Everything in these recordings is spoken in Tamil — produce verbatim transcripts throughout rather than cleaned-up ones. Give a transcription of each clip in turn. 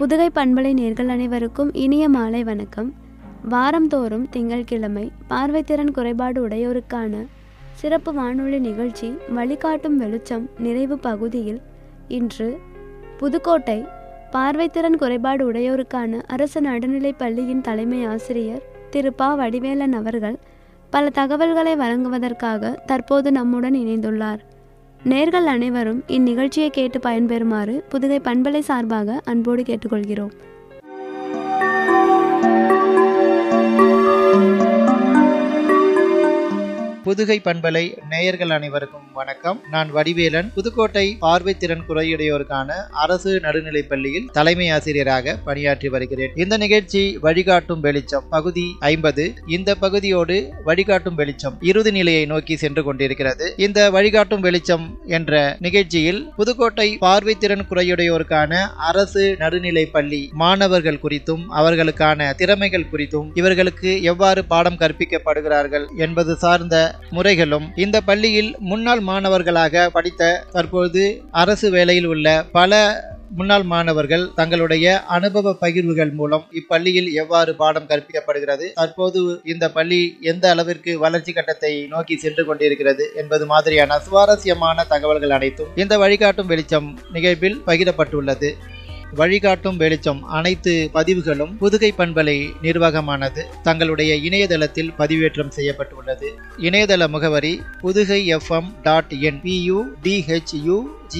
புதுகை பண்பலை நேர்கள் அனைவருக்கும் இனிய மாலை வணக்கம். வாரந்தோறும் திங்கட்கிழமை பார்வைத்திறன் குறைபாடு உடையோருக்கான சிறப்பு வானொலி நிகழ்ச்சி வழிகாட்டும் வெளிச்சம் நிறைவு பகுதியில் இன்று புதுக்கோட்டை பார்வைத்திறன் குறைபாடு உடையோருக்கான அரசு நடுநிலைப் பள்ளியின் தலைமை ஆசிரியர் திரு ப வடிவேலன் அவர்கள் பல தகவல்களை வழங்குவதற்காக தற்போது நம்முடன் இணைந்துள்ளார். நேர்கள் அனைவரும் இந்நிகழ்ச்சியை கேட்டு பயன்பெறுமாறு புதுகை பண்பலை சார்பாக அன்போடு கேட்டுக்கொள்கிறோம். புதுகை பண்பலை நேயர்கள் அனைவருக்கும் வணக்கம். நான் வடிவேலன், புதுக்கோட்டை பார்வைத்திறன் குறையுடையோருக்கான அரசு நடுநிலைப் பள்ளியில் தலைமை ஆசிரியராக பணியாற்றி வருகிறேன். இந்த நிகழ்ச்சி வழிகாட்டும் வெளிச்சம் பகுதி ஐம்பது. இந்த பகுதியோடு வழிகாட்டும் வெளிச்சம் இறுதி நிலையை நோக்கி சென்று கொண்டிருக்கிறது. இந்த வழிகாட்டும் வெளிச்சம் என்ற நிகழ்ச்சியில் புதுக்கோட்டை பார்வைத்திறன் குறையுடையோருக்கான அரசு நடுநிலைப் பள்ளி மாணவர்கள் குறித்தும் அவர்களுக்கான திறமைகள் குறித்தும் இவர்களுக்கு எவ்வாறு பாடம் கற்பிக்கப்படுகிறார்கள் என்பது சார்ந்த முறைகளும், இந்த பள்ளியில் முன்னாள் மாணவர்களாக படித்த தற்போது அரசு வேலையில் உள்ள பல முன்னாள் மாணவர்கள் தங்களுடைய அனுபவ பகிர்வுகள் மூலம் இப்பள்ளியில் எவ்வாறு பாடம் கற்பிக்கப்படுகிறது, தற்போது இந்த பள்ளி எந்த அளவிற்கு வளர்ச்சி கட்டத்தை நோக்கி சென்று கொண்டிருக்கிறது என்பது மாதிரியான சுவாரஸ்யமான தகவல்கள் அனைத்தும் இந்த வழிகாட்டும் வெளிச்சம் நிகழ்வில் பகிரப்பட்டுள்ளது. வழிகாட்டும் வெளிச்சம் அனைத்து பதிவுகளும் புதுகை பண்பலை நிர்வாகமானது தங்களுடைய இணையதளத்தில் பதிவேற்றம் செய்யப்பட்டுள்ளது. இணையதள முகவரி Pudugai FM dot N PU DHU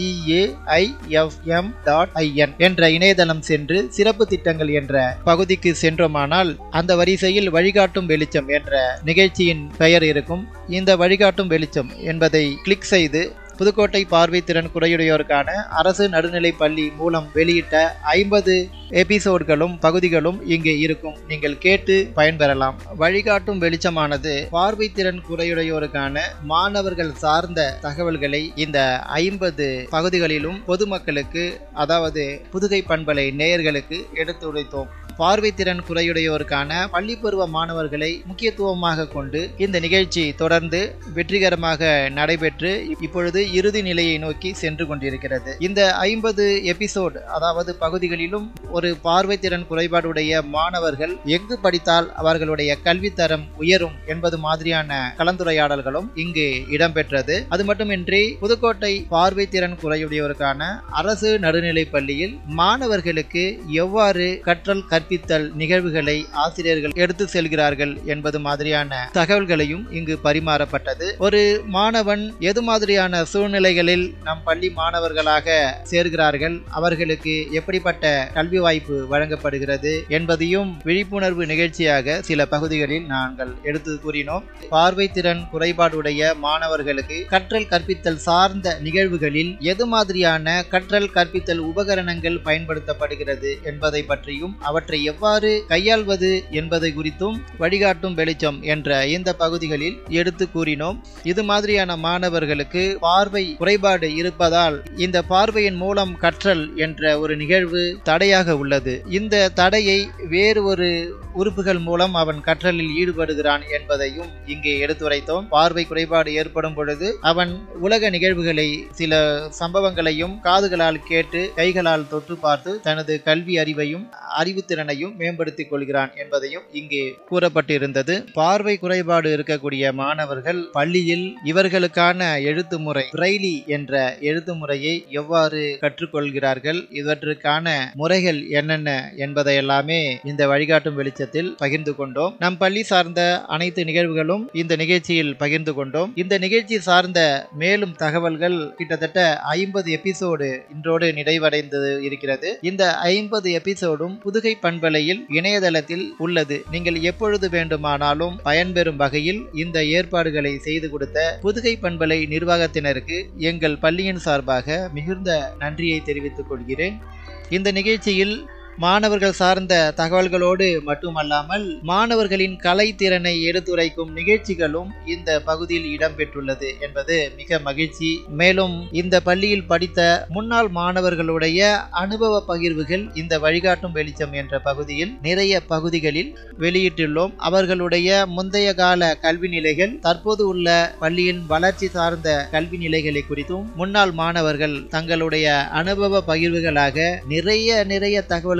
GAIFM dot IN என்ற இணையதளம் சென்று சிறப்பு திட்டங்கள் என்ற பகுதிக்கு சென்றோமானால் அந்த வரிசையில் வழிகாட்டும் வெளிச்சம் என்ற நிகழ்ச்சியின் பெயர் இருக்கும். இந்த வழிகாட்டும் வெளிச்சம் என்பதை கிளிக் செய்து புதுக்கோட்டை பார்வைத்திறன் குறையுடையோருக்கான அரசு நடுநிலைப் பள்ளி மூலம் வெளியிட்ட ஐம்பது எபிசோட்களும் பகுதிகளும் இங்கே இருக்கும். நீங்கள் கேட்டு பயன்பெறலாம். வழிகாட்டும் வெளிச்சமானது பார்வைத்திறன் குறையுடையோருக்கான மாணவர்கள் சார்ந்த தகவல்களை இந்த ஐம்பது பகுதிகளிலும் பொதுமக்களுக்கு, அதாவது புதுகை பண்பலை நேயர்களுக்கு எடுத்துரைத்தோம். பார்வைத்திறன் குறையுடையோருக்கான பள்ளி பருவ மாணவர்களை முக்கியத்துவமாக கொண்டு இந்த நிகழ்ச்சி தொடர்ந்து வெற்றிகரமாக நடைபெற்று இப்பொழுது இறுதி நிலையை நோக்கி சென்று கொண்டிருக்கிறது. இந்த ஐம்பது எபிசோட், அதாவது பகுதிகளிலும் ஒரு பார்வைத்திறன் குறைபாடுடைய மாணவர்கள் எங்கு படித்தால் அவர்களுடைய கல்வித்தரம் உயரும் என்பது மாதிரியான கலந்துரையாடல்களும் இங்கு இடம்பெற்றது. அது மட்டுமின்றி புதுக்கோட்டை பார்வைத்திறன் குறையுடையோருக்கான அரசு நடுநிலைப் பள்ளியில் மாணவர்களுக்கு எவ்வாறு கற்றல் கற்பித்தல் நிகழ்வுகளை ஆசிரியர்கள் எடுத்து செல்கிறார்கள் என்பது மாதிரியான தகவல்களையும் இங்கு பரிமாறப்பட்டது. ஒரு மாணவன் எது மாதிரியான சூழ்நிலைகளில் நம் பள்ளி மாணவர்களாக சேர்கிறார்கள், அவர்களுக்கு எப்படிப்பட்ட கல்வி வாய்ப்பு வழங்கப்படுகிறது என்பதையும் விழிப்புணர்வு நிகழ்ச்சியாக சில பகுதிகளில் நாங்கள் எடுத்து கூறினோம். பார்வைத்திறன் குறைபாடுடைய மாணவர்களுக்கு கற்றல் கற்பித்தல் சார்ந்த நிகழ்வுகளில் எது மாதிரியான கற்றல் கற்பித்தல் உபகரணங்கள் பயன்படுத்தப்படுகிறது என்பதை பற்றியும் அவற்றை எவ்வாறு கையாள்வது என்பதை குறித்தும் வழிகாட்டும் வெளிச்சம் என்ற இந்த பகுதிகளில் எடுத்து கூறினோம். இது மாதிரியான மாணவர்களுக்கு பார்வை குறைபாடு இருப்பதால் இந்த பார்வையின் மூலம் கற்றல் என்ற ஒரு நிகழ்வு தடையாக உள்ளது. இந்த தடையை வேறு ஒரு உறுப்புகள் மூலம் அவன் கற்றலில் ஈடுபடுகிறான் என்பதையும் இங்கே எடுத்துரைத்தோம். பார்வை குறைபாடு ஏற்படும் பொழுது அவன் உலக நிகழ்வுகளை, சில சம்பவங்களையும் காதுகளால் கேட்டு கைகளால் தொட்டு பார்த்து தனது கல்வி அறிவையும் அறிவுத்திறனையும் மேம்படுத்திக் கொள்கிறான் என்பதையும் இங்கே கூறப்பட்டிருந்தது. பார்வை குறைபாடு இருக்கக்கூடிய மாணவர்கள் பள்ளியில் இவர்களுக்கான எழுத்து முறை பிரெய்லி என்ற எழுத்து முறையை எவ்வாறு கற்றுக்கொள்கிறார்கள், இவற்றுக்கான முறைகள் என்னென்ன என்பதையெல்லாமே இந்த வழிகாட்டும் வெளிச்சத்தில் பகிர்ந்து கொண்டோம். நம் பள்ளி சார்ந்த அனைத்து நிகழ்வுகளும் இந்த நிகழ்ச்சியில் பகிர்ந்து கொண்டோம். இந்த நிகழ்ச்சி சார்ந்த மேலும் தகவல்கள் கிட்டத்தட்ட ஐம்பது எபிசோடு இன்றோடு நிறைவடைந்து இருக்கிறது. இந்த ஐம்பது எபிசோடும் புதுகை பண்பலையில் இணையதளத்தில் உள்ளது. நீங்கள் எப்பொழுது வேண்டுமானாலும் பயன்பெறும் வகையில் இந்த ஏற்பாடுகளை செய்து கொடுத்த புதுகை பண்பலை நிர்வாகத்தினருக்கு எங்கள் பள்ளியின் சார்பாக மிகுந்த நன்றியை தெரிவித்துக் கொள்கிறேன். இந்த நிகழ்ச்சியில் மாணவர்கள் சார்ந்த தகவல்களோடு மட்டுமல்லாமல் மாணவர்களின் கலை திறனை எடுத்துரைக்கும் நிகழ்ச்சிகளும் இந்த பகுதியில் இடம்பெற்றுள்ளது என்பது மிக மகிழ்ச்சி. மேலும் இந்த பள்ளியில் படித்த முன்னாள் மாணவர்களுடைய அனுபவ பகிர்வுகள் இந்த வழிகாட்டும் வெளிச்சம் என்ற பகுதியில் நிறைய பகுதிகளில் வெளியிட்டுள்ளோம். அவர்களுடைய முந்தைய கால கல்வி நிலைகள், தற்போது உள்ள பள்ளியின் வளர்ச்சி சார்ந்த கல்வி நிலைகளை குறித்தும் முன்னாள் மாணவர்கள் தங்களுடைய அனுபவ பகிர்வுகளாக நிறைய நிறைய தகவல்கள்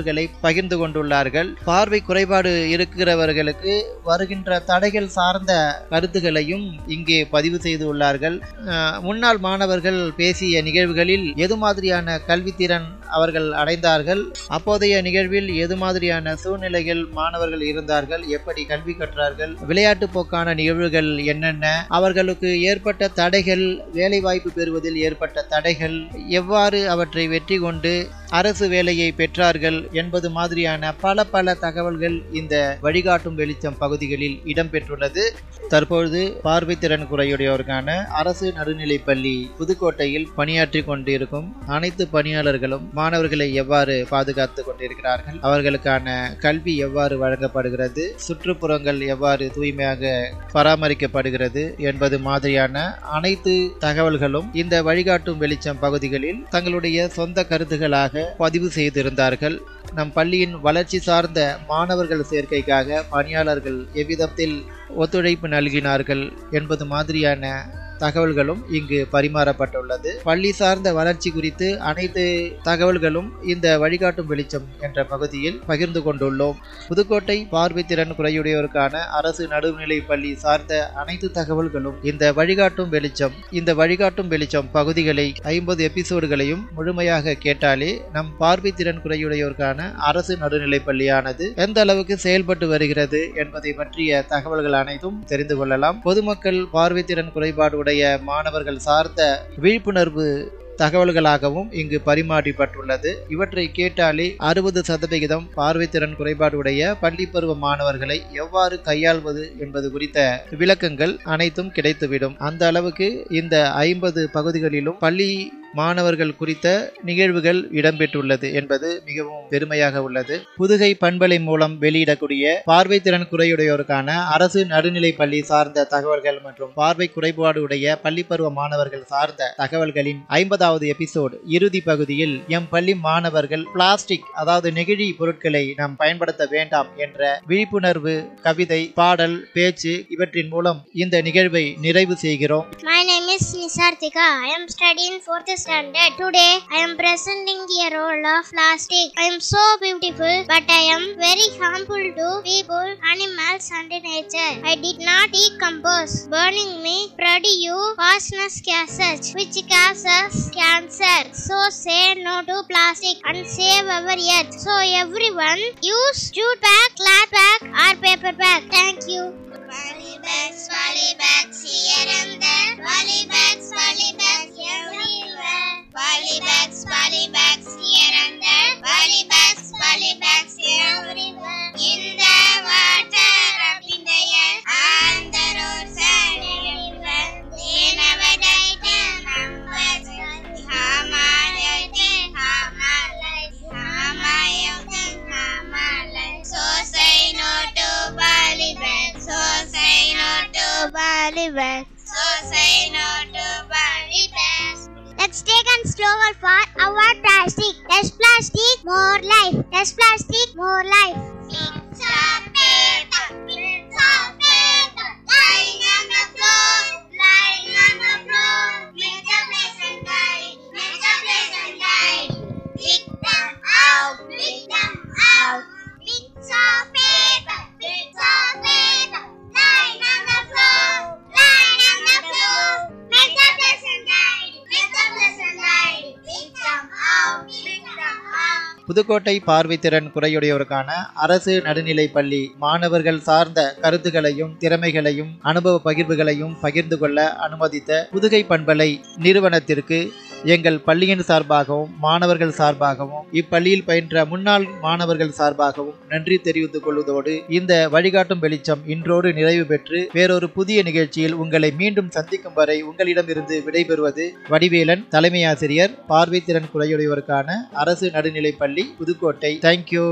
தகவல்களை பகிர்ந்து கொண்டுள்ளார்கள். பார்வை குறைபாடு இருக்கிறவர்களுக்கு வருகின்ற தடைகள் சார்ந்த கருத்துகளையும் இங்கே பதிவு செய்துள்ளார்கள். முன்னாள் மாணவர்கள் பேசிய நிகழ்வுகளில் எது மாதிரியான கல்வித்திறன் அவர்கள் அடைந்தார்கள், அப்போதைய நிகழ்வில் எது மாதிரியான சூழ்நிலைகள் மாணவர்கள் இருந்தார்கள், எப்படி கல்வி கற்றார்கள், விளையாட்டு போக்கான நிகழ்வுகள் என்னென்ன, அவர்களுக்கு ஏற்பட்ட தடைகள், வேலை வாய்ப்பு பெறுவதில் ஏற்பட்ட தடைகள், எவ்வாறு அவற்றை வெற்றி கொண்டு அரசு வேலையை பெற்றார்கள் என்பது மாதிரியான பல பல தகவல்கள் இந்த வழிகாட்டும் வெளிச்சம் பகுதிகளில் இடம்பெற்றுள்ளது. தற்பொழுது பார்வை திறன் குறையுடையோருக்கான அரசு நடுநிலைப்பள்ளி புதுக்கோட்டையில் பணியாற்றி கொண்டிருக்கும் அனைத்து பணியாளர்களும் மாணவர்களை எவ்வாறு பாதுகாத்து கொண்டிருக்கிறார்கள், அவர்களுக்கான கல்வி எவ்வாறு வழங்கப்படுகிறது, சுற்றுப்புறங்கள் எவ்வாறு தூய்மையாக பராமரிக்கப்படுகிறது என்பது மாதிரியான அனைத்து தகவல்களும் இந்த வழிகாட்டும் வெளிச்சம் பகுதிகளில் தங்களுடைய சொந்த கருத்துகளாக பதிவு செய்திருந்தார்கள். நம் பள்ளியின் வளர்ச்சி சார்ந்த மாணவர்கள் சேர்க்கைக்காக பணியாளர்கள் எவ்விதத்தில் ஒத்துழைப்பு நல்கினார்கள் என்பது மாதிரியான தகவல்களும் இங்கு பரிமாறப்பட்டுள்ளது. பள்ளி சார்ந்த வளர்ச்சி குறித்து அனைத்து தகவல்களும் இந்த வழிகாட்டும் வெளிச்சம் என்ற பகுதியில் பகிர்ந்து கொண்டுள்ளோம். புதுக்கோட்டை பார்வை திறன் குறையுடையோருக்கான அரசு நடுநிலை பள்ளி சார்ந்த அனைத்து தகவல்களும் இந்த வழிகாட்டும் வெளிச்சம் இந்த வழிகாட்டும் வெளிச்சம் பகுதிகளை ஐம்பது எபிசோடுகளையும் முழுமையாக கேட்டாலே நம் பார்வை திறன் குறையுடையோருக்கான அரசு நடுநிலை பள்ளியானது எந்த அளவுக்கு செயல்பட்டு வருகிறது என்பதை பற்றிய தகவல்கள் அனைத்தும் தெரிந்து கொள்ளலாம். பொதுமக்கள் பார்வை திறன் குறைபாடு உடைய மாணவர்கள் சார்ந்த விழிப்புணர்வு தகவல்களாகவும் இங்கு பரிமாறப்பட்டுள்ளது. இவற்றை கேட்டாலே அறுபது சதவிகிதம் பார்வை திறன் குறைபாடு உடைய பள்ளி பருவ மாணவர்களை எவ்வாறு கையாள்வது என்பது குறித்த விளக்கங்கள் அனைத்தும் கிடைத்துவிடும். அந்த அளவுக்கு இந்த ஐம்பது பகுதிகளிலும் பள்ளி மாணவர்கள் குறித்த நிகழ்வுகள் இடம்பெற்றுள்ளது என்பது மிகவும் பெருமையாக உள்ளது. புதுகை பண்பலை மூலம் வெளியிடக்கூடிய பார்வை திறன் குறையுடையோருக்கான அரசு நடுநிலை பள்ளி சார்ந்த தகவல்கள் மற்றும் பார்வை குறைபாடு உடைய பள்ளி பருவ மாணவர்கள் சார்ந்த தகவல்களின் ஐம்பதாவது எபிசோடு இறுதி பகுதியில் எம் பள்ளி மாணவர்கள் பிளாஸ்டிக் அதாவது நெகிழி பொருட்களை நாம் பயன்படுத்த வேண்டாம் என்ற விழிப்புணர்வு கவிதை, பாடல், பேச்சு இவற்றின் மூலம் இந்த நிகழ்வை நிறைவு செய்கிறோம். My name is Nisarthika. I am studying fourth standard. Today I am presenting the role of plastic. I am so beautiful, but I am very harmful to people, animals and nature. I did not decompose. Burning me produce poisonous gases which causes cancer. So say no to plastic and save our earth. So everyone use jute bag, cloth bag or paper bag. Thank you. Poly bags, poly bags here and there. Poly bags, poly bags everywhere. Poly bags, poly bags here and there. Poly bags, poly bags everywhere. In the water, up in the air, on the roads and everywhere. They never die till numbers. Harm our earth, harm our life, harm our youth and harm our life. So say no to poly bags. So say no to poly bags. So say no to poly bags. Let's take and slower for our plastic. Less plastic, more life. Less plastic, more life. Bits of paper, bits of paper, lying on the floor, lying on the floor. Make the place and die, make the place and die. Pick them out, pick them out. Bits of paper, bits of paper, lying on the floor, lying on the floor. Make the place and die, make the place and die. Pick them out, pick them out. Pudukkottai பார்வை திறன் குறையுடையோருக்கான அரசு நடுநிலை பள்ளி மாணவர்கள் சார்ந்த கருத்துக்களையும் திறமைகளையும் அனுபவ பகிர்வுகளையும் பகிர்ந்து கொள்ள அனுமதித்த புதுகை பண்பலை நிறுவனத்திற்கு எங்கள் பள்ளியின் சார்பாகவும் மாணவர்கள் சார்பாகவும் இப்பள்ளியில் பயின்ற முன்னாள் மாணவர்கள் சார்பாகவும் நன்றி தெரிவித்துக் கொள்வதோடு இந்த வழிகாட்டும் வெளிச்சம் இன்றோடு நிறைவு பெற்று வேறொரு புதிய நிகழ்ச்சியில் உங்களை மீண்டும் சந்திக்கும் வரை உங்களிடமிருந்து விடைபெறுவது வடிவேலன், தலைமை ஆசிரியர், பார்வை திறன் குறையுடையோருக்கான அரசு நடுநிலை பள்ளி, புதுக்கோட்டை. தேங்க்யூ.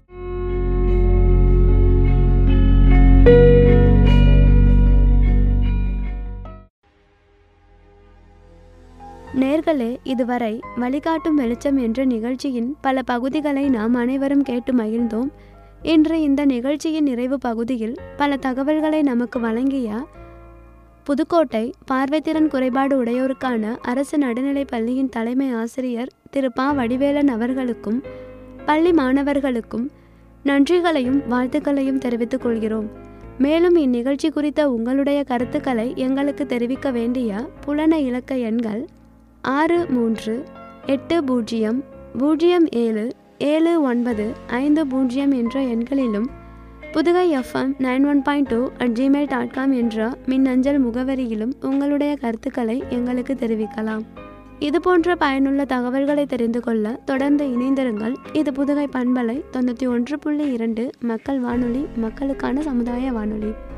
நேர்களே, இதுவரை வழிகாட்டும் வெளிச்சம் என்ற நிகழ்ச்சியின் பல பகுதிகளை நாம் அனைவரும் கேட்டு மகிழ்ந்தோம். இன்று இந்த நிகழ்ச்சியின் நிறைவு பகுதியில் பல தகவல்களை நமக்கு வழங்கிய புதுக்கோட்டை பார்வைத்திறன் குறைபாடு உடையோருக்கான அரசு நடுநிலைப் பள்ளியின் தலைமை ஆசிரியர் திரு பா வடிவேலன் அவர்களுக்கும் பள்ளி மாணவர்களுக்கும் நன்றிகளையும் வாழ்த்துக்களையும் தெரிவித்துக் கொள்கிறோம். மேலும் இந்நிகழ்ச்சி குறித்த உங்களுடைய கருத்துக்களை எங்களுக்கு தெரிவிக்க வேண்டிய புலன இலக்க எண்கள் ஆறு மூன்று எட்டு பூஜ்ஜியம் பூஜ்ஜியம் ஏழு ஏழு ஒன்பது ஐந்து பூஜ்ஜியம் என்ற எண்களிலும் Pudugai FM nine one point two at Gmail dot com என்ற மின்னஞ்சல் முகவரியிலும் உங்களுடைய கருத்துக்களை எங்களுக்கு தெரிவிக்கலாம். இது போன்ற பயனுள்ள தகவல்களை தெரிந்து கொள்ள தொடர்ந்து இணைந்திருங்கள். இது புதுகை பண்பலை தொண்ணூற்றி ஒன்று புள்ளி இரண்டு மக்கள் வானொலி, மக்களுக்கான சமுதாய வானொலி.